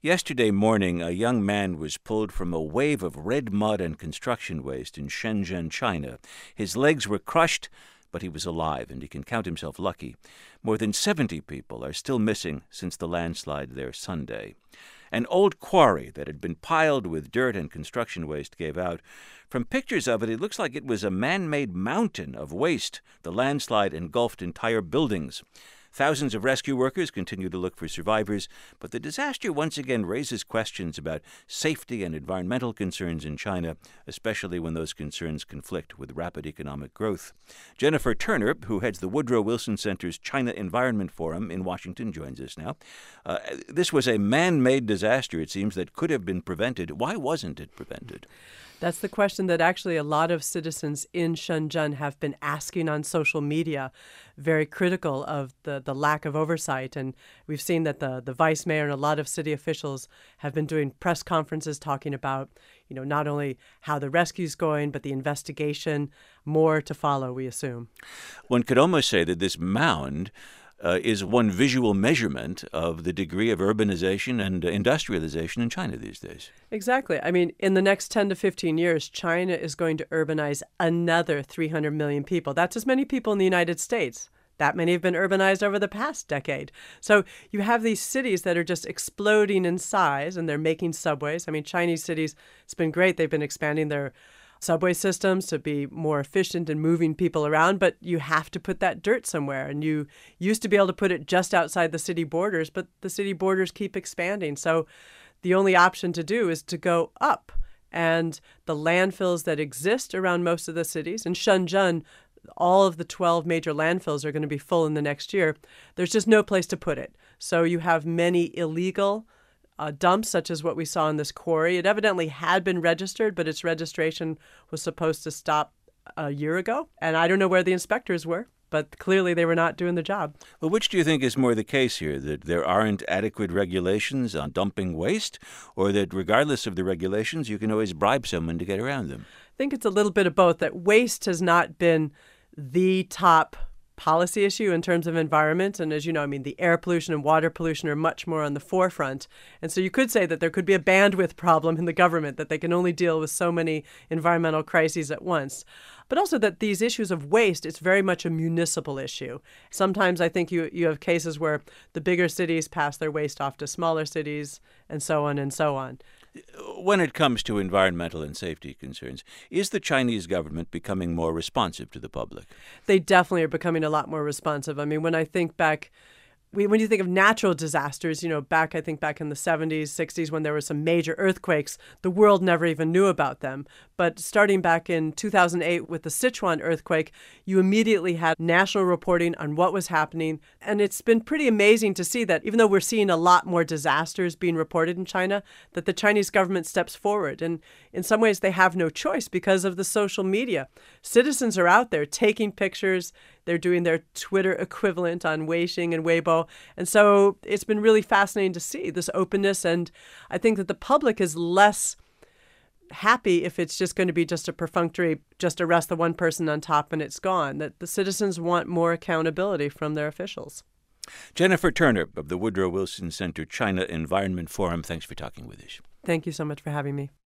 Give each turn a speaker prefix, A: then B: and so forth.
A: Yesterday morning, a young man was pulled from a wave of red mud and construction waste in Shenzhen, China. His legs were crushed, but he was alive, and he can count himself lucky. More than 70 people are still missing since the landslide there Sunday. An old quarry that had been piled with dirt and construction waste gave out. From pictures of it, it looks like it was a man-made mountain of waste. The landslide engulfed entire buildings. Thousands of rescue workers continue to look for survivors, but the disaster once again raises questions about safety and environmental concerns in China, especially when those concerns conflict with rapid economic growth. Jennifer Turner, who heads the Woodrow Wilson Center's China Environment Forum in Washington, joins us now. This was a man-made disaster, it seems, that could have been prevented. Why wasn't it prevented?
B: That's the question that actually a lot of citizens in Shenzhen have been asking on social media, very critical of the lack of oversight. And we've seen that the vice mayor and a lot of city officials have been doing press conferences talking about, not only how the rescue's going, but the investigation. More to follow, we assume.
A: One could almost say that this mound is one visual measurement of the degree of urbanization and industrialization in China these days.
B: Exactly. I mean, in the next 10 to 15 years, China is going to urbanize another 300 million people. That's as many people in the United States. That many have been urbanized over the past decade. So you have these cities that are just exploding in size, and they're making subways. I mean, Chinese cities, it's been great. They've been expanding their subway systems to be more efficient in moving people around, but you have to put that dirt somewhere. And you used to be able to put it just outside the city borders, but the city borders keep expanding. So the only option to do is to go up. And the landfills that exist around most of the cities, in Shenzhen, all of the 12 major landfills are going to be full in the next year. There's just no place to put it. So you have many illegal dumps, such as what we saw in this quarry. It evidently had been registered, but its registration was supposed to stop a year ago. And I don't know where the inspectors were, but clearly they were not doing the job.
A: Well, which do you think is more the case here, that there aren't adequate regulations on dumping waste, or that regardless of the regulations, you can always bribe someone to get around them?
B: I think it's a little bit of both, that waste has not been the top policy issue in terms of environment. And as you know, the air pollution and water pollution are much more on the forefront. And so you could say that there could be a bandwidth problem in the government, that they can only deal with so many environmental crises at once. But also that these issues of waste, it's very much a municipal issue. Sometimes I think you have cases where the bigger cities pass their waste off to smaller cities, and so on and so on.
A: When it comes to environmental and safety concerns, is the Chinese government becoming more responsive to the public?
B: They definitely are becoming a lot more responsive. When I think back, when you think of natural disasters, back in the 70s, 60s, when there were some major earthquakes, the world never even knew about them. But starting back in 2008 with the Sichuan earthquake, you immediately had national reporting on what was happening. And it's been pretty amazing to see that even though we're seeing a lot more disasters being reported in China, that the Chinese government steps forward. And in some ways, they have no choice because of the social media. Citizens are out there taking pictures. They're doing their Twitter equivalent on Weixin and Weibo. And so it's been really fascinating to see this openness. And I think that the public is less happy if it's just going to be just a perfunctory, just arrest the one person on top and it's gone, that the citizens want more accountability from their officials.
A: Jennifer Turner of the Woodrow Wilson Center China Environment Forum, thanks for talking with us.
B: Thank you so much for having me.